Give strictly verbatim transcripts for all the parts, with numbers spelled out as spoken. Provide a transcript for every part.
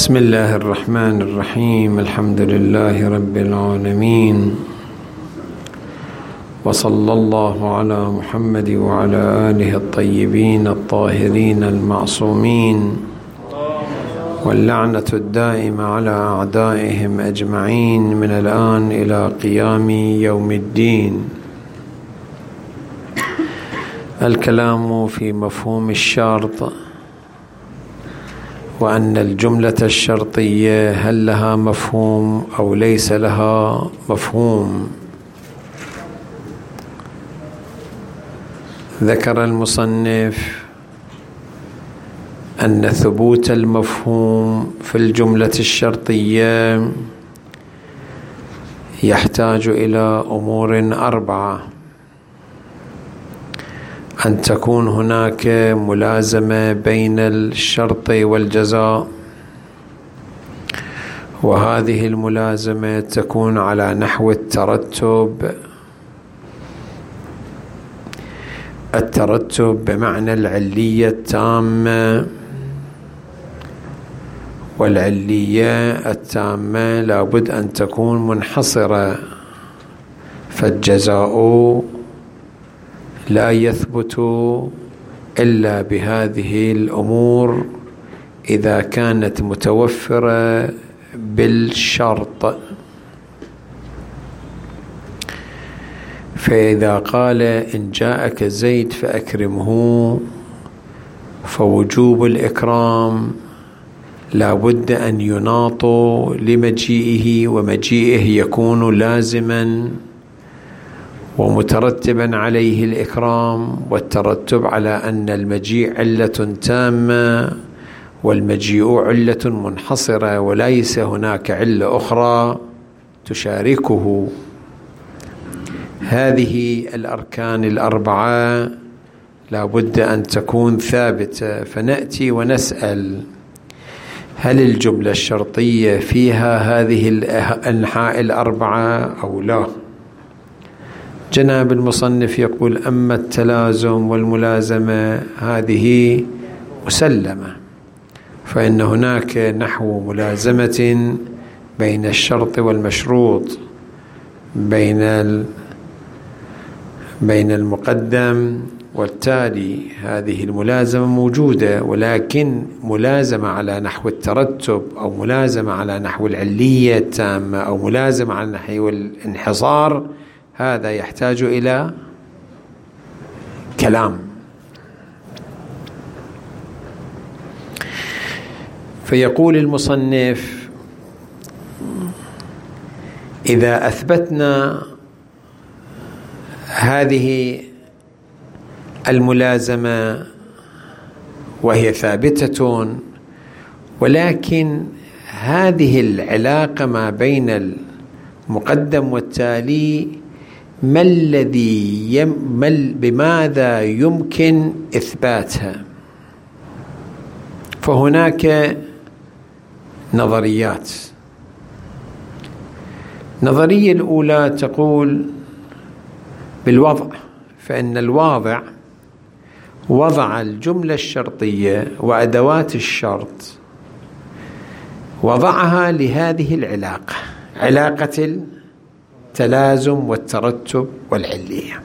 بسم الله الرحمن الرحيم. الحمد لله رب العالمين، وصلى الله على محمد وعلى آله الطيبين الطاهرين المعصومين، واللعنة الدائمة على أعدائهم أجمعين من الآن إلى قيام يوم الدين. الكلام في مفهوم الشرط، وأن الجملة الشرطية هل لها مفهوم أو ليس لها مفهوم. ذكر المصنف أن ثبوت المفهوم في الجملة الشرطية يحتاج إلى أمور أربعة: أن تكون هناك ملازمة بين الشرط والجزاء، وهذه الملازمة تكون على نحو الترتب. الترتب بمعنى العلية التامة، والعلية التامة لابد أن تكون منحصرة، فالجزاء لا يثبت إلا بهذه الأمور إذا كانت متوفرة بالشرط. فإذا قال إن جاءك زيد فأكرمه، فوجوب الإكرام لا بد أن يناط لمجيئه، ومجيئه يكون لازما ومترتبا عليه الإكرام، والترتب على أن المجيء علة تامة والمجيء علة منحصرة، وليس هناك علة أخرى تشاركه. هذه الأركان الأربعة لا بد أن تكون ثابتة. فنأتي ونسأل: هل الجملة الشرطية فيها هذه الأنحاء الأربعة أو لا؟ جناب المصنف يقول: أما التلازم والملازمة هذه مسلمة، فإن هناك نحو ملازمة بين الشرط والمشروط، بين بين المقدم والتالي. هذه الملازمة موجودة، ولكن ملازمة على نحو الترتب، أو ملازمة على نحو العلية التامة، أو ملازمة على نحو الانحصار، هذا يحتاج إلى كلام. فيقول المصنف: إذا أثبتنا هذه الملازمة وهي ثابتة، ولكن هذه العلاقة ما بين المقدم والتالي ما الذي يم بماذا يمكن إثباتها؟ فهناك نظريات. النظرية الأولى تقول بالوضع، فإن الواضع وضع الجملة الشرطية وأدوات الشرط، وضعها لهذه العلاقة، علاقة التلازم والترتب والعلية.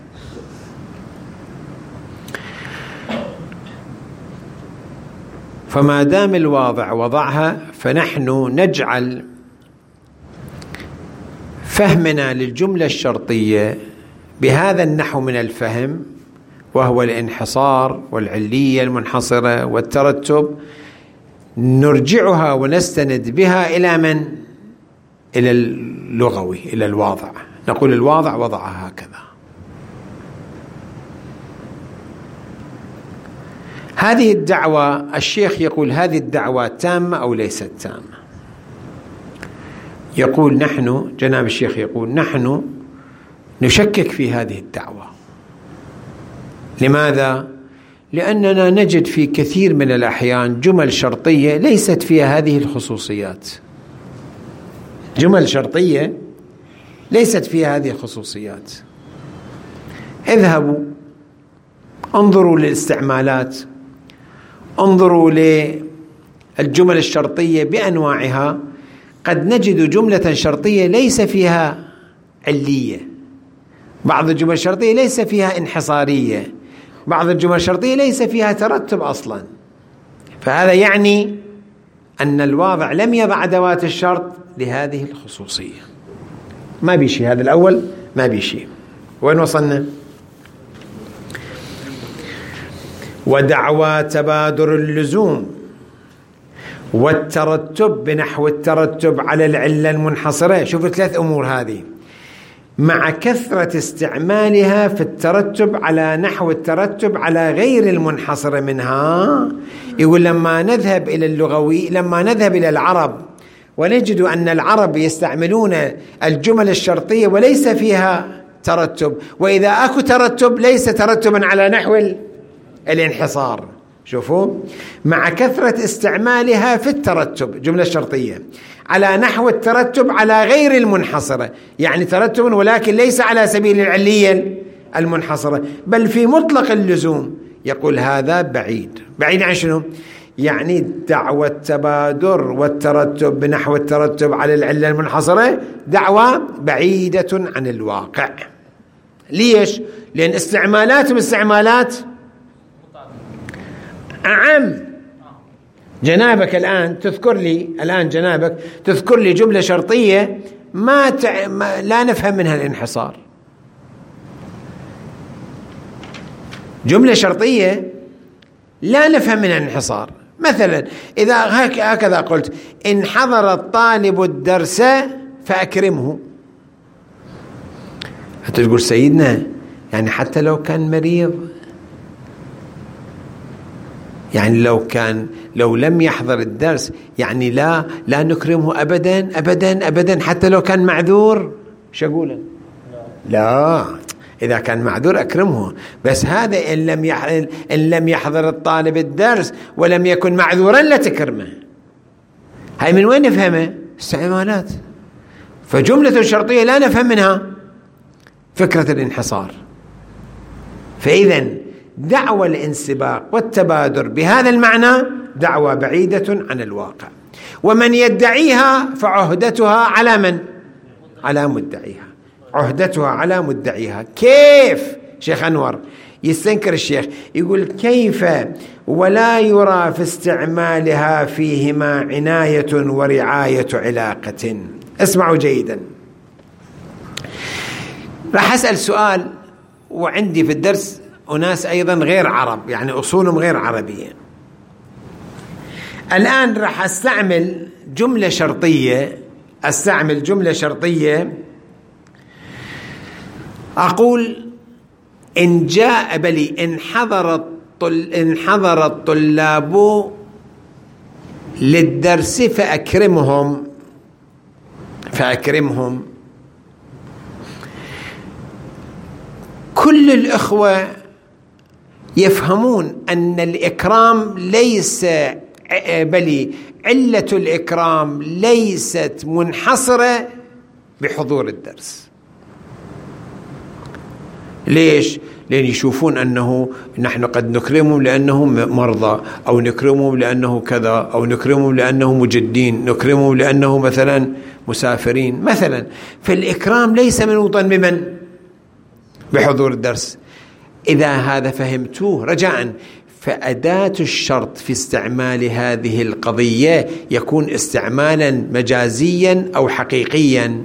فما دام الواضع وضعها، فنحن نجعل فهمنا للجملة الشرطية بهذا النحو من الفهم، وهو الانحصار والعلية المنحصرة والترتب، نرجعها ونستند بها إلى من؟ إلى اللغوي، إلى الواضع. نقول الواضع وضعها هكذا. هذه الدعوة الشيخ يقول هذه الدعوة تامة أو ليست تامة؟ يقول نحن، جناب الشيخ يقول نحن نشكك في هذه الدعوة. لماذا؟ لأننا نجد في كثير من الأحيان جمل شرطية ليست فيها هذه الخصوصيات، جمل شرطية ليست فيها هذه الخصوصيات. اذهبوا انظروا للاستعمالات، انظروا الجمل الشرطية بأنواعها قد نجد جملة شرطية ليس فيها علية، بعض الجمل الشرطية ليس فيها انحصارية، بعض الجمل الشرطية ليس فيها ترتب أصلا. فهذا يعني أن الواضع لم يضع أدوات الشرط لهذه الخصوصية. ما بيشي هذا الأول، ما بيشي. وين وصلنا؟ ودعوى تبادر اللزوم والترتب بنحو الترتب على العلة المنحصرة. شوفوا ثلاث أمور هذه مع كثرة استعمالها في الترتب على نحو الترتب على غير المنحصرة منها. يقول لما نذهب إلى اللغوي، لما نذهب إلى العرب ونجد أن العرب يستعملون الجمل الشرطية وليس فيها ترتب، وإذا أكو ترتب ليس ترتبا على نحو الانحصار. شوفوا، مع كثرة استعمالها في الترتب جملة شرطية على نحو الترتب على غير المنحصرة، يعني ترتب ولكن ليس على سبيل العلية المنحصرة بل في مطلق اللزوم. يقول هذا بعيد. بعيد عن شنو؟ يعني دعوى التبادر والترتب بنحو الترتب على العلة المنحصرة دعوى بعيدة عن الواقع. ليش؟ لأن استعمالاتهم استعمالات أعم. جنابك الآن تذكر لي الآن جنابك تذكر لي جملة شرطية ما, تع... ما لا نفهم منها الانحصار. جملة شرطية لا نفهم منها الانحصار. مثلا إذا هكذا قلت إن حضر الطالب الدرس فأكرمه، هتقول سيدنا يعني حتى لو كان مريض، يعني لو كان لو لم يحضر الدرس يعني لا لا نكرمه أبدا أبدا أبدا حتى لو كان معذور. شو أقول؟ لا، إذا كان معذور أكرمه، بس هذا إن لم يحضر إن لم يحضر الطالب الدرس ولم يكن معذورا لا تكرمه. هاي من وين نفهمه؟ استعمالات. فجملة شرطية لا نفهم منها فكرة الانحصار. فإذا دعوى الانسباق والتبادر بهذا المعنى دعوى بعيدة عن الواقع، ومن يدعيها فعهدتها على من؟ على مدعيها. عهدتها على مدعيها. كيف؟ شيخ أنور يستنكر الشيخ يقول كيف ولا يرى في استعمالها فيهما عناية ورعاية علاقة. اسمعوا جيدا، راح أسأل سؤال وعندي في الدرس أناس أيضا غير عرب، يعني أصولهم غير عربية. الآن راح أستعمل جملة شرطية أستعمل جملة شرطية أقول إن جاء بلي إن حضر الطل إن حضر الطلاب للدرس فأكرمهم فأكرمهم كل الإخوة يفهمون أن الإكرام ليس بل علة الإكرام ليست منحصرة بحضور الدرس. ليش؟ لأن يشوفون أنه نحن قد نكرمهم لأنهم مرضى، أو نكرمهم لأنه كذا، أو نكرمهم لأنه مجدين، نكرمهم لأنه مثلا مسافرين مثلا. فالإكرام ليس منوطا بمن؟ بحضور الدرس. إذا هذا فهمتوه رجاءً، فأداة الشرط في استعمال هذه القضية يكون استعمالا مجازيا أو حقيقيا.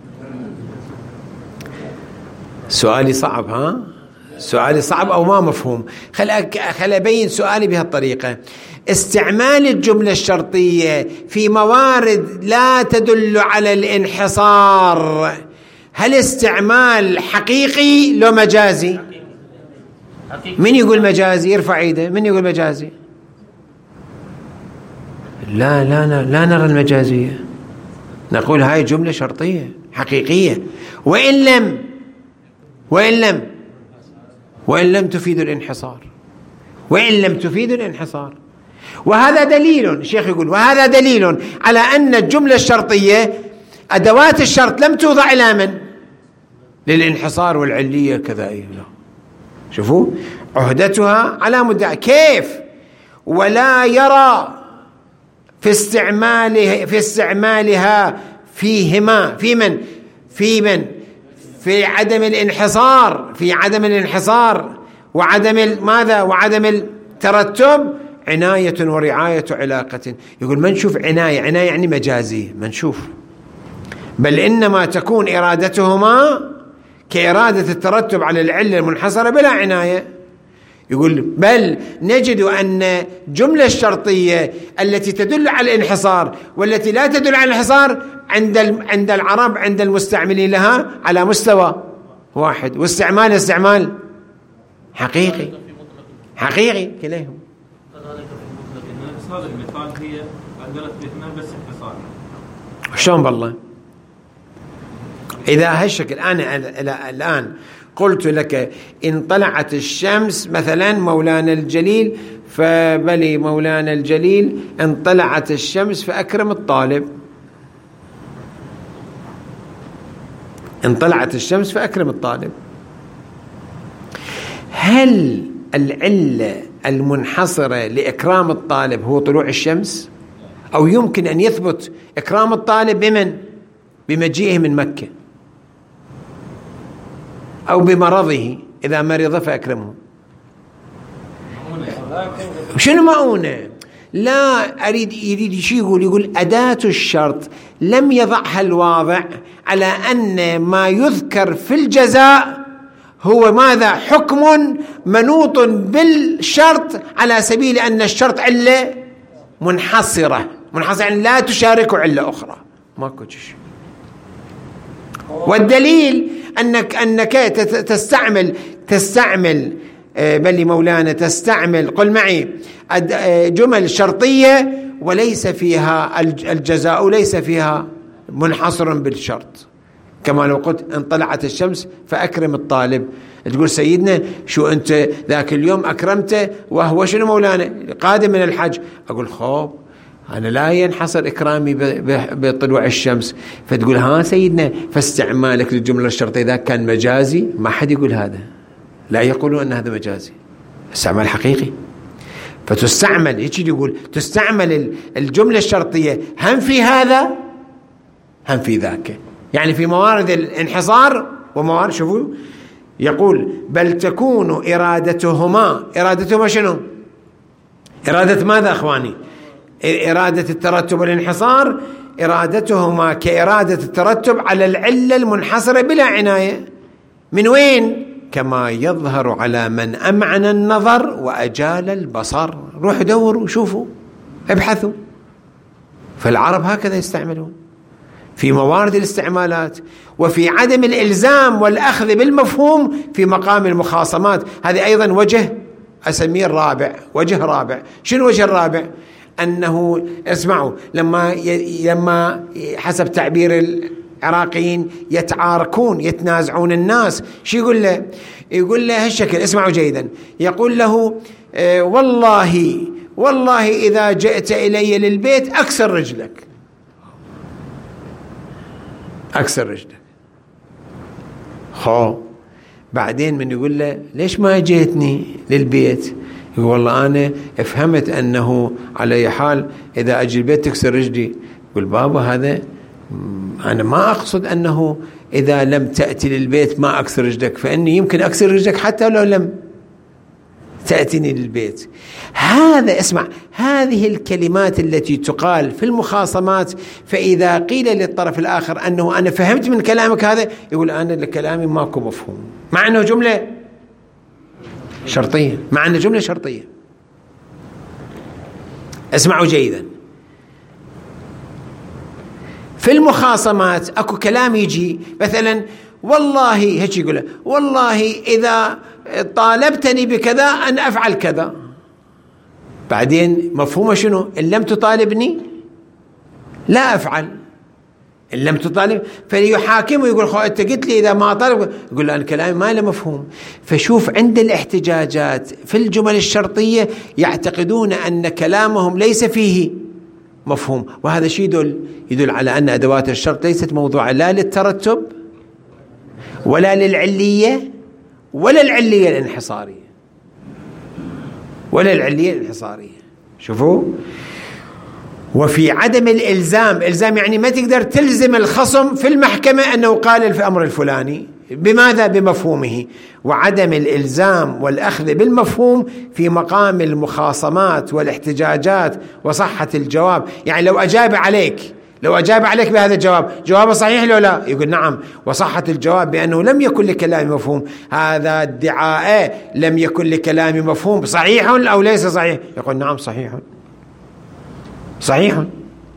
سؤالي صعب، ها؟ سؤالي صعب أو ما مفهوم؟ خل خل أبين سؤالي بهالطريقة. استعمال الجملة الشرطية في موارد لا تدل على الانحصار، هل استعمال حقيقي لو مجازي؟ من يقول مجازي؟ يرفع ايده. من يقول مجازي؟ لا لا لا نرى المجازية، نقول هاي جملة شرطية حقيقية، وإن لم وإن لم وإن لم تفيد الانحصار وإن لم تفيد الانحصار. وهذا دليل، الشيخ يقول وهذا دليل على أن الجملة الشرطية أدوات الشرط لم توضع إلى من؟ للانحصار والعلية كذا. لا، شوفوا عهدتها على مدعي. كيف؟ ولا يرى في استعماله في استعمالها فيهما في من في من في عدم الانحصار في عدم الانحصار وعدم ماذا وعدم الترتب عناية ورعاية علاقة. يقول ما نشوف عناية، عناية يعني مجازية، ما نشوف، بل إنما تكون إرادتهما كإرادة الترتب على العلة المنحصرة بلا عناية. يقول بل نجد أن جملة الشرطية التي تدل على الانحصار والتي لا تدل على الانحصار عند عند العرب عند المستعملين لها على مستوى واحد، واستعمال استعمال حقيقي حقيقي كليهم. هذا المثال هي عندنا الاثنين بس انفصال. شلون بالله؟ إذا هالشكل أنا الآن قلت لك إن طلعت الشمس مثلا مولانا الجليل، فبلي مولانا الجليل إن طلعت الشمس فأكرم الطالب، إن طلعت الشمس فأكرم الطالب. هل العلة المنحصرة لإكرام الطالب هو طلوع الشمس؟ أو يمكن أن يثبت إكرام الطالب بمن؟ بمجيئه من مكة، أو بمرضه إذا مرض فأكرمه. شنو مؤونة؟ لا أريد يريد شيء يقول يقول أداة الشرط لم يضعها الواضع على أن ما يذكر في الجزاء هو ماذا؟ حكم منوط بالشرط على سبيل أن الشرط علة منحصرة، منحصرة يعني لا تشارك علة أخرى، ماكو شيء. والدليل أنك أنك تستعمل تستعمل بل مولانا تستعمل قل معي جمل شرطية وليس فيها الجزاء ليس فيها منحصر بالشرط، كما لو قلت ان طلعت الشمس فأكرم الطالب، تقول سيدنا شو أنت ذاك اليوم أكرمته وهو شنو مولانا قادم من الحج، أقول خوب أنا لا ينحصر إكرامي بطلوع الشمس، فتقول ها سيدنا فاستعمالك للجملة الشرطية إذا كان مجازي، ما حد يقول هذا، لا يقولون أن هذا مجازي، استعمال حقيقي. فتستعمل هيك يقول تستعمل الجملة الشرطية هم في هذا هم في ذاك، يعني في موارد الانحصار وموارد. شوفوا يقول بل تكون إرادتهما، إرادتهما شنو؟ إرادة ماذا أخواني؟ إرادة الترتب والانحصار، إرادتهما كإرادة الترتب على العلة المنحصرة بلا عناية. من وين؟ كما يظهر على من أمعن النظر وأجال البصر. روحوا دوروا شوفوا ابحثوا، فالعرب هكذا يستعملون في موارد الاستعمالات، وفي عدم الإلزام والأخذ بالمفهوم في مقام المخاصمات. هذه أيضا وجه أسميه الرابع، وجه رابع. شنو الوجه الرابع؟ أنه اسمعوا لما ي... لما حسب تعبير العراقيين يتعاركون يتنازعون الناس، شو يقول له؟ يقول له هالشكل، اسمعوا جيدا، يقول له آه والله والله إذا جئت إلي للبيت أكسر رجلك، أكسر رجلك. خو بعدين من يقول له ليش ما جيتني للبيت؟ يقول والله أنا فهمت أنه على أي حال إذا أجي البيت تكسر رجلي. يقول بابا هذا أنا ما أقصد أنه إذا لم تأتي للبيت ما أكسر رجلك، فإني يمكن أكسر رجلك حتى لو لم تأتيني للبيت. هذا اسمع، هذه الكلمات التي تقال في المخاصمات، فإذا قيل للطرف الآخر أنه أنا فهمت من كلامك هذا، يقول أنا لكلامي ماكو مفهوم، مع أنه جملة شرطية، مع أنه جملة شرطية. اسمعوا جيدا، في المخاصمات أكو كلام يجي مثلا والله هيك يقول والله إذا طالبتني بكذا أن أفعل كذا، بعدين مفهومه شنو؟ إن لم تطالبني لا أفعل، إن لم تطالب فليحاكمه يقول خو أنت قلت لي إذا ما طالب، يقول أنا كلامي ما له مفهوم. فشوف عند الاحتجاجات في الجمل الشرطية يعتقدون أن كلامهم ليس فيه مفهوم، وهذا شيء يدل يدل على أن أدوات الشرط ليست موضوعة لا للترتب ولا للعلية ولا العلية الانحصارية ولا العلية الانحصارية. شوفوا، وفي عدم الإلزام، إلزام يعني ما تقدر تلزم الخصم في المحكمة أنه قال في الأمر الفلاني، بماذا؟ بمفهومه. وعدم الإلزام والأخذ بالمفهوم في مقام المخاصمات والاحتجاجات وصحة الجواب. يعني لو أجاب عليك لو أجاب عليك بهذا الجواب، جوابه صحيح لو لا؟ يقول نعم، وصحة الجواب بأنه لم يكن لكلامي مفهوم. هذا ادعاء لم يكن لكلامي مفهوم، صحيح أو ليس صحيح؟ يقول نعم صحيح صحيح.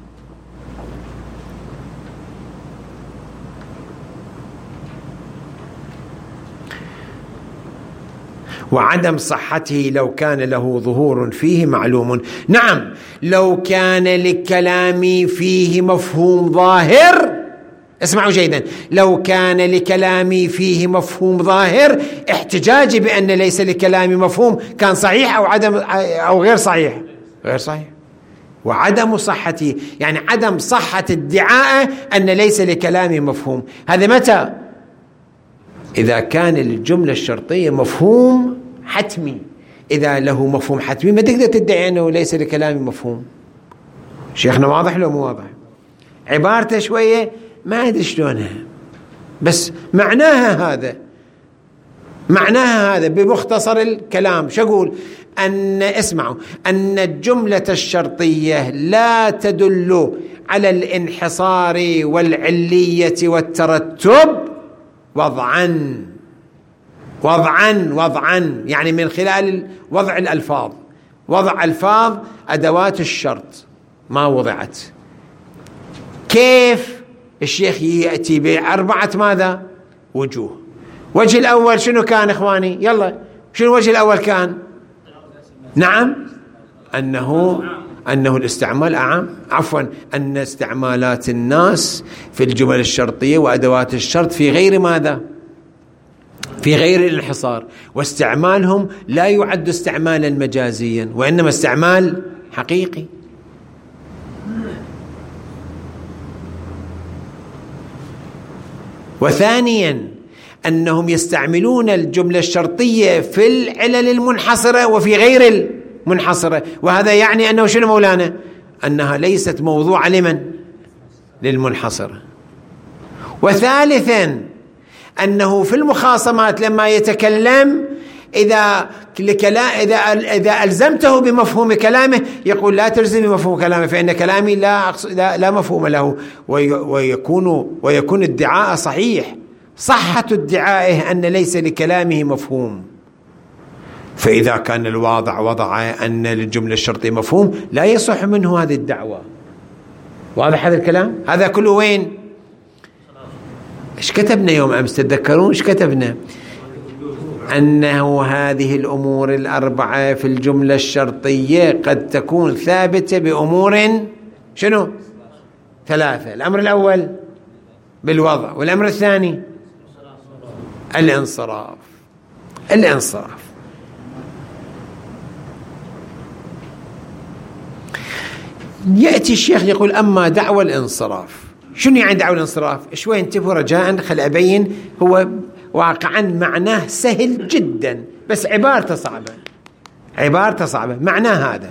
وعدم صحته لو كان له ظهور فيه معلوم. نعم، لو كان لكلامي فيه مفهوم ظاهر، اسمعوا جيدا، لو كان لكلامي فيه مفهوم ظاهر، احتجاجي بأن ليس لكلامي مفهوم كان صحيح أو عدم أو غير صحيح؟ غير صحيح. وعدم صحته يعني عدم صحة ادعاء أن ليس لكلامي مفهوم. هذا متى؟ إذا كان الجملة الشرطية مفهوم حتمي. إذا له مفهوم حتمي ما تقدر تدعي أنه ليس لكلامي مفهوم. شيخنا واضح لو مو واضح؟ عبارته شوية ما أدري شلونها، بس معناها هذا معناها هذا بمختصر الكلام. شو أقول؟ أن اسمعوا أن الجملة الشرطية لا تدل على الانحصار والعلية والترتب وضعا وضعا وضعا يعني من خلال وضع الألفاظ. وضع ألفاظ أدوات الشرط ما وضعت. كيف؟ الشيخ يأتي بأربعة ماذا؟ وجوه. وجه الأول شنو كان إخواني؟ يلا، شنو الوجه الأول كان؟ نعم، أنه أنه الاستعمال أعم، عفوا أن استعمالات الناس في الجمل الشرطية وأدوات الشرط في غير ماذا؟ في غير الانحصار، واستعمالهم لا يعد استعمالا مجازيا وإنما استعمال حقيقي. وثانيا أنهم يستعملون الجملة الشرطية في العلل المنحصرة وفي غير المنحصرة، وهذا يعني أنه شنو مولانا؟ أنها ليست موضوع لمن؟ للمنحصرة. وثالثا أنه في المخاصمات لما يتكلم إذا إذا إذا ألزمته بمفهوم كلامه يقول لا تلزم بمفهوم كلامه فإن كلامي لا لا, لا مفهوم له، ويكون ويكون ادعاء صحيح، صحة ادعائه أن ليس لكلامه مفهوم. فإذا كان الواضع وضع أن للجملة الشرطية مفهوم لا يصح منه هذه الدعوة. واضح هذا الكلام؟ هذا كله وين؟ إيش كتبنا يوم أمس؟ تتذكرون إيش كتبنا؟ أنه هذه الأمور الأربعة في الجملة الشرطية قد تكون ثابتة بأمور شنو؟ ثلاثة. الأمر الأول بالوضع، والأمر الثاني الانصراف. الانصراف يأتي الشيخ يقول أما دعوى الانصراف، شنو يعني دعوى الانصراف؟ شوي انتبهوا رجاء، خل أبين. هو واقعا معناه سهل جدا بس عبارته صعبة، عبارته صعبة. معناه هذا: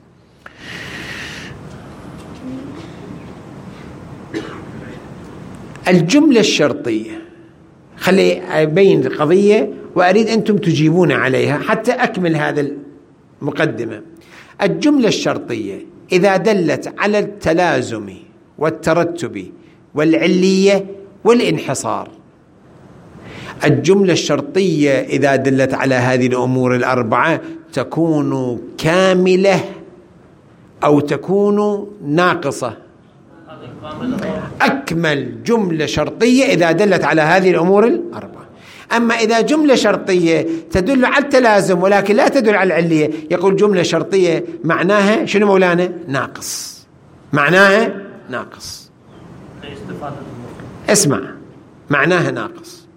الجملة الشرطية، خلي أبين القضية وأريد أنتم تجيبون عليها حتى أكمل هذا المقدمة. الجملة الشرطية إذا دلت على التلازم والترتب والعلية والانحصار، الجملة الشرطية إذا دلت على هذه الأمور الأربعة تكون كاملة أو تكون ناقصة. أكمل جملة شرطية إذا دلت على هذه الأمور الأربعة. أما إذا جملة شرطية تدل على التلازم ولكن لا تدل على العلية، يقول جملة شرطية معناها شنو مولانا؟ ناقص. معناها ناقص. اسمع، معناها ناقص.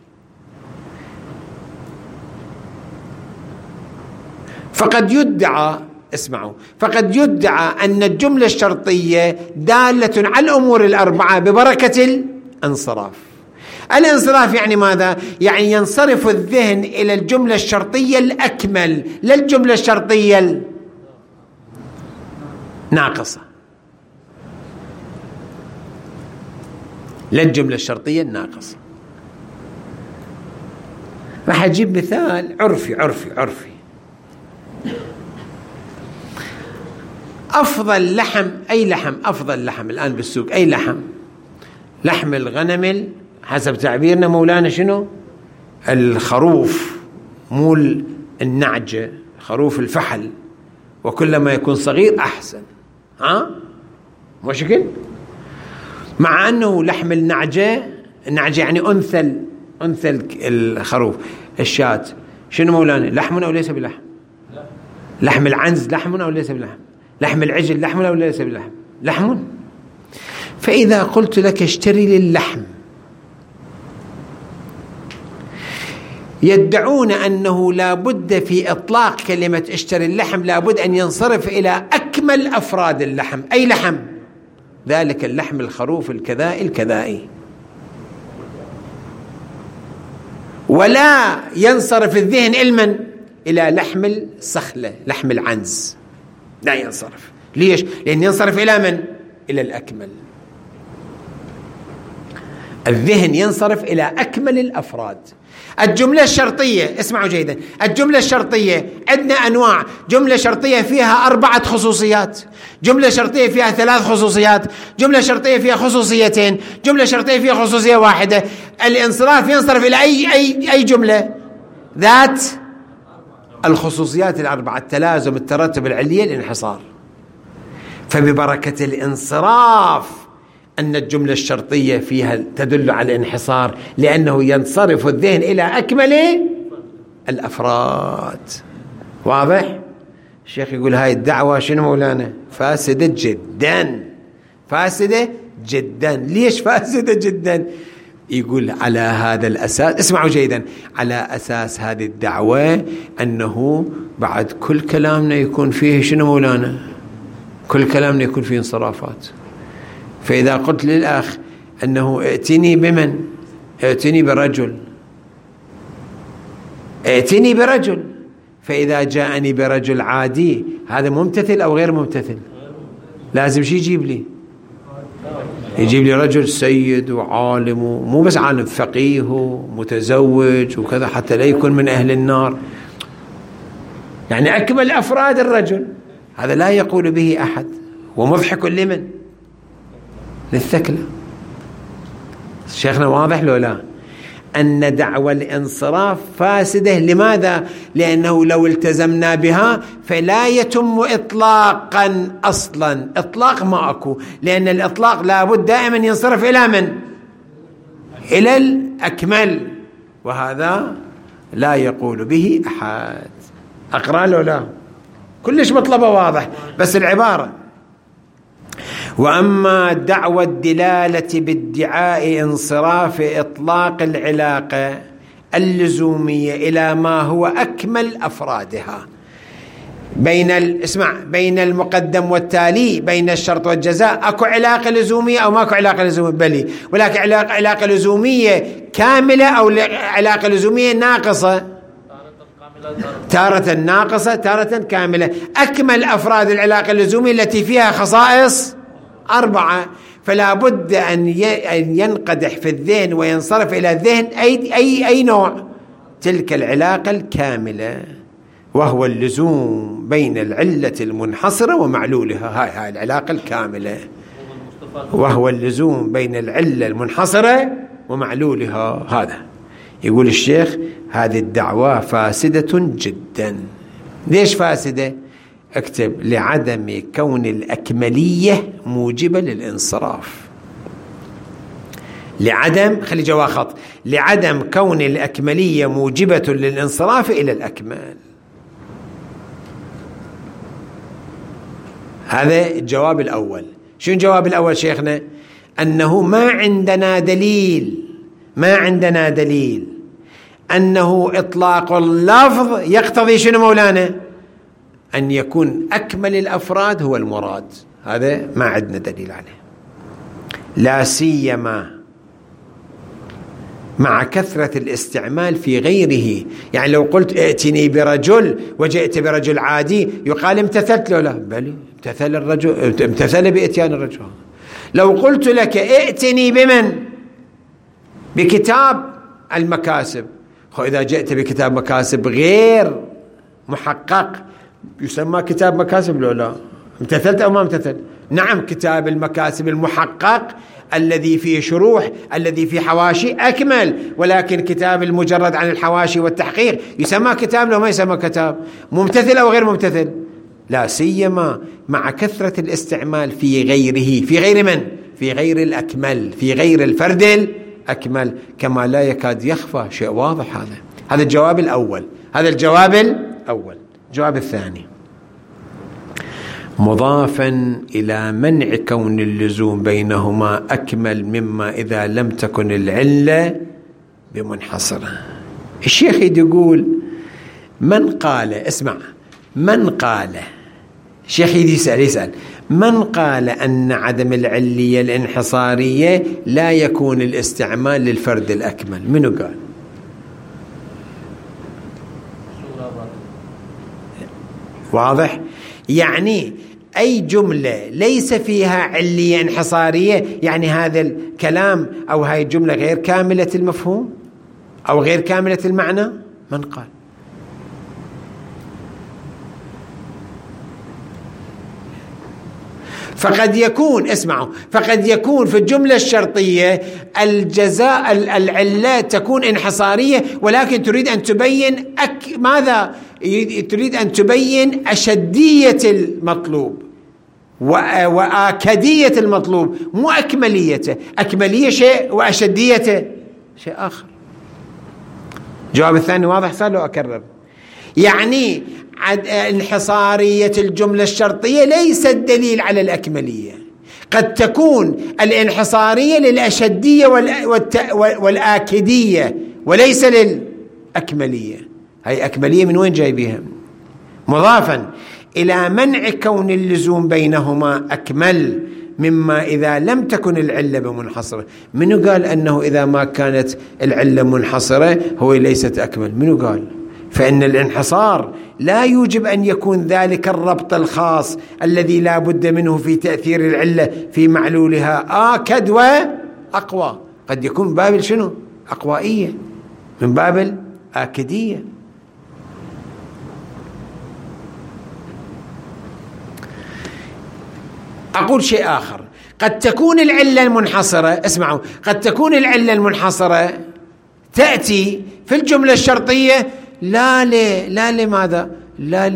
فقد يدعى، اسمعوا، فقد يدعى أن الجملة الشرطية دالة على الأمور الأربعة ببركة الانصراف. الانصراف يعني ماذا؟ يعني ينصرف الذهن إلى الجملة الشرطية الأكمل لا الجملة الشرطية الناقصة. لا الجملة الشرطية الناقصة. راح أجيب مثال عرفي عرفي عرفي. أفضل لحم، أي لحم أفضل لحم الآن بالسوق؟ أي لحم؟ لحم الغنم حسب تعبيرنا مولانا شنو؟ الخروف، مو النعجة، خروف الفحل، وكلما يكون صغير أحسن. ها؟ مشكل؟ مع أنه لحم النعجة، النعجة يعني أنثى أنثى الخروف، الشاة شنو مولانا؟ لحم أو ليس بلحم؟ لحم العنز لحم أو ليس بلحم؟ لحم العجل لحم أو ليس بلحم؟ لحم. فإذا قلت لك اشتري لي اللحم، يدعون أنه لا بد في إطلاق كلمة اشتري اللحم لا بد أن ينصرف إلى أكمل أفراد اللحم. أي لحم؟ ذلك اللحم الخروف الكذائي الكذائي. ولا ينصرف الذهن علما إلى لحم الصخلة، لحم العنز، لا ينصرف. ليش؟ لأن ينصرف إلى من؟ إلى الأكمل. الذهن ينصرف إلى أكمل الأفراد. الجملة الشرطية، اسمعوا جيدا، الجملة الشرطية عندنا أنواع. جملة شرطية فيها أربعة خصوصيات، جملة شرطية فيها ثلاث خصوصيات، جملة شرطية فيها خصوصيتين، جملة شرطية فيها خصوصية واحدة. الانصراف ينصرف إلى أي أي أي جملة ذات الخصوصيات الأربعة: التلازم، الترتب، العلية، الانحصار. فببركة الانصراف أن الجملة الشرطية فيها تدل على الانحصار، لأنه ينصرف الذهن إلى أكمل الأفراد. واضح؟ الشيخ يقول هاي الدعوة شنو مولانا؟ فاسدة جدا، فاسدة جدا. ليش فاسدة جدا؟ يقول على هذا الأساس، اسمعوا جيدا، على أساس هذه الدعوة أنه بعد كل كلامنا يكون فيه شنو مولانا؟ كل كلامنا يكون فيه انصرافات. فإذا قلت للأخ أنه ائتني بمن؟ ائتني برجل، ائتني برجل، فإذا جاءني برجل عادي، هذا ممتثل أو غير ممتثل؟ لازم شي يجيب لي، يجيب لي رجل سيد وعالم، مو بس عالم، فقيه ومتزوج وكذا، حتى لا يكون من أهل النار، يعني أكمل أفراد الرجل. هذا لا يقول به أحد، ومضحك لمن؟ للثكلة. شيخنا واضح لو لا؟ أن دعوى الانصراف فاسدة. لماذا؟ لأنه لو التزمنا بها فلا يتم إطلاقا أصلا، إطلاق ما أكو، لأن الإطلاق لابد دائما ينصرف إلى من؟ إلى الأكمل، وهذا لا يقول به أحد. أقرأ له لا؟ كلش مطلبه واضح، بس العبارة: وأما دعوى الدلالة بادعاء انصراف إطلاق العلاقة اللزومية إلى ما هو أكمل أفرادها بين اسمع بين المقدم والتالي، بين الشرط والجزاء، أكو علاقة لزومية أو ماكو علاقة لزومية؟ بلي، ولكن علاقة, علاقة لزومية كاملة أو علاقة لزومية ناقصة؟ تارة ناقصة تارة كاملة. أكمل أفراد العلاقة اللزومية التي فيها خصائص أربعة، فلا بد أن ينقدح في الذهن وينصرف إلى الذهن أي, أي, أي نوع؟ تلك العلاقة الكاملة، وهو اللزوم بين العلة المنحصرة ومعلولها. هاي هاي العلاقة الكاملة، وهو اللزوم بين العلة المنحصرة ومعلولها. هذا يقول الشيخ هذه الدعوة فاسدة جدا. ليش فاسدة؟ اكتب: لعدم كون الأكملية موجبة للانصراف. لعدم، خلي جوا خط، لعدم كون الأكملية موجبة للانصراف إلى الأكمال. هذا الجواب الأول. شو الجواب الأول شيخنا؟ أنه ما عندنا دليل، ما عندنا دليل أنه إطلاق اللفظ يقتضي شنو مولانا؟ أن يكون أكمل الأفراد هو المراد. هذا ما عندنا دليل عليه، لا سيما مع كثرة الاستعمال في غيره. يعني لو قلت ائتني برجل وجئت برجل عادي، يقال امتثلت له؟ لا، بل امتثل الرجل، امتثل بإتيان الرجل. لو قلت لك ائتني بمن؟ بكتاب المكاسب. إذا جئت بكتاب مكاسب غير محقق يسمى كتاب مكاسب لو لا؟ امتثلت أو ما امتثل؟ نعم، كتاب المكاسب المحقق الذي فيه شروح، الذي فيه حواشي أكمل، ولكن كتاب المجرد عن الحواشي والتحقيق يسمى كتاب لو ما يسمى كتاب؟ ممتثل أو غير ممتثل؟ لا سيما مع كثرة الاستعمال في غيره. في غير من؟ في غير الأكمل، في غير الفرد الأكمل، كما لا يكاد يخفى. شيء واضح هذا. هذا الجواب الأول. هذا الجواب الأول. الجواب الثاني: مضافا إلى منع كون اللزوم بينهما أكمل مما إذا لم تكن العلة بمنحصرة. الشيخ يقول من قال، اسمع، من قال، الشيخ يسأل يسأل من قال أن عدم العلية الانحصارية لا يكون الاستعمال للفرد الأكمل؟ منو قال؟ واضح؟ يعني أي جملة ليس فيها علية انحصارية، يعني هذا الكلام أو هاي الجملة غير كاملة المفهوم أو غير كاملة المعنى. من قال؟ فقد يكون، اسمعوا، فقد يكون في الجملة الشرطية الجزاء العلة تكون انحصارية، ولكن تريد أن تبين أك ماذا؟ تريد أن تبين أشدية المطلوب وآكدية المطلوب، مو أكمليته. أكملية شيء وأشديته شيء آخر. الجواب الثاني واضح صار له أكرر. يعني انحصارية الجملة الشرطية ليست دليل على الأكملية. قد تكون الانحصارية للأشدية والآكدية وليس للأكملية. هاي أكملية من وين جايبيها؟ مضافا إلى منع كون اللزوم بينهما أكمل مما إذا لم تكن العلة بمنحصرة. منو قال أنه إذا ما كانت العلة منحصرة هو ليست أكمل؟ منو قال؟ فإن الانحصار لا يوجب أن يكون ذلك الربط الخاص الذي لا بد منه في تأثير العلة في معلولها آكد وأقوى. قد يكون من باب شنو؟ أقوائية، من باب الآكدية. أقول شيء آخر: قد تكون العلة المنحصرة، اسمعوا، قد تكون العلة المنحصرة تأتي في الجملة الشرطية لا ل لا لماذا؟ لا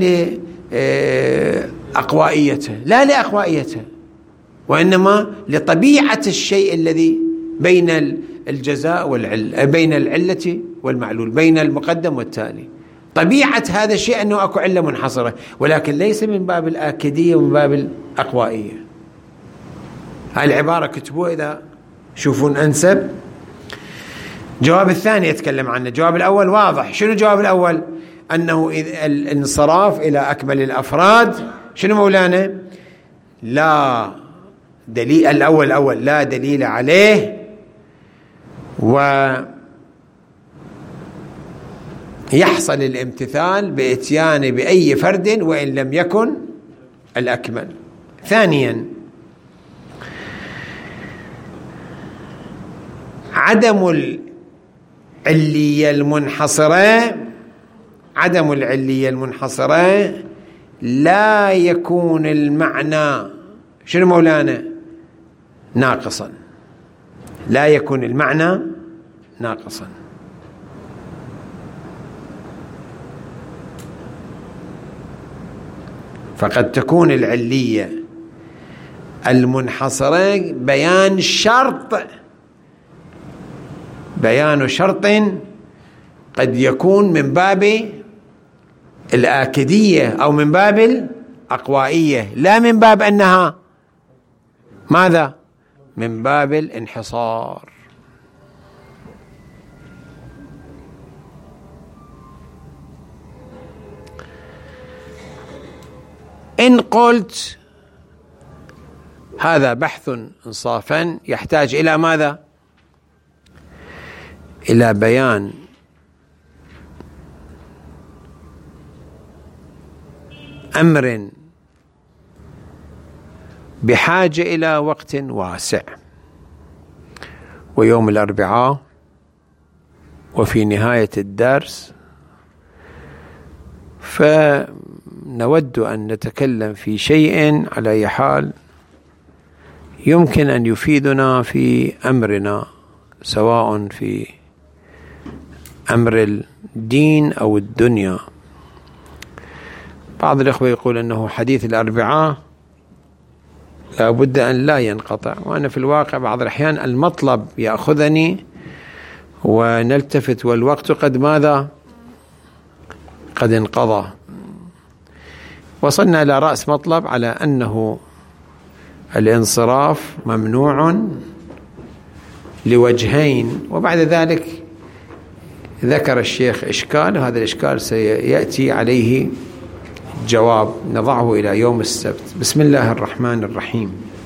لأقوائيته، لا لأقوائيته، وإنما لطبيعة الشيء الذي بين الجزاء والعلة، بين العلة والمعلول، بين المقدم والتالي. طبيعة هذا الشيء أنه أكو علة منحصرة، ولكن ليس من باب الآكدية ومن باب الأقوائية. هاي العبارة كتبوها إذا شوفون أنسب. الجواب الثاني يتكلم عنه. الجواب الأول واضح. شنو الجواب الأول؟ أنه الانصراف إلى أكمل الأفراد شنو مولانا؟ لا دليل. الأول الأول لا دليل عليه، ويحصل الامتثال بإتيان بأي فرد وإن لم يكن الأكمل. ثانيا عدم العلية المنحصرة، عدم العلية المنحصرة لا يكون المعنى شنو مولانا؟ ناقصا. لا يكون المعنى ناقصا. فقد تكون العلية المنحصرة بيان شرط، بيان شرط قد يكون من باب الآكدية أو من باب الأقوائية، لا من باب أنها ماذا؟ من باب الانحصار. إن قلت هذا بحث إنصافا يحتاج إلى ماذا؟ إلى بيان أمر بحاجة إلى وقت واسع، ويوم الأربعاء وفي نهاية الدرس، فنود أن نتكلم في شيء على أي حال يمكن أن يفيدنا في أمرنا، سواء في أمر الدين أو الدنيا. بعض الإخوة يقول أنه حديث الأربعاء لا بد أن لا ينقطع، وأنا في الواقع بعض الأحيان المطلب يأخذني ونلتفت والوقت قد ماذا؟ قد انقضى. وصلنا إلى رأس مطلب على أنه الانصراف ممنوع لوجهين، وبعد ذلك ذكر الشيخ إشكال، هذا الإشكال سيأتي عليه جواب نضعه إلى يوم السبت. بسم الله الرحمن الرحيم.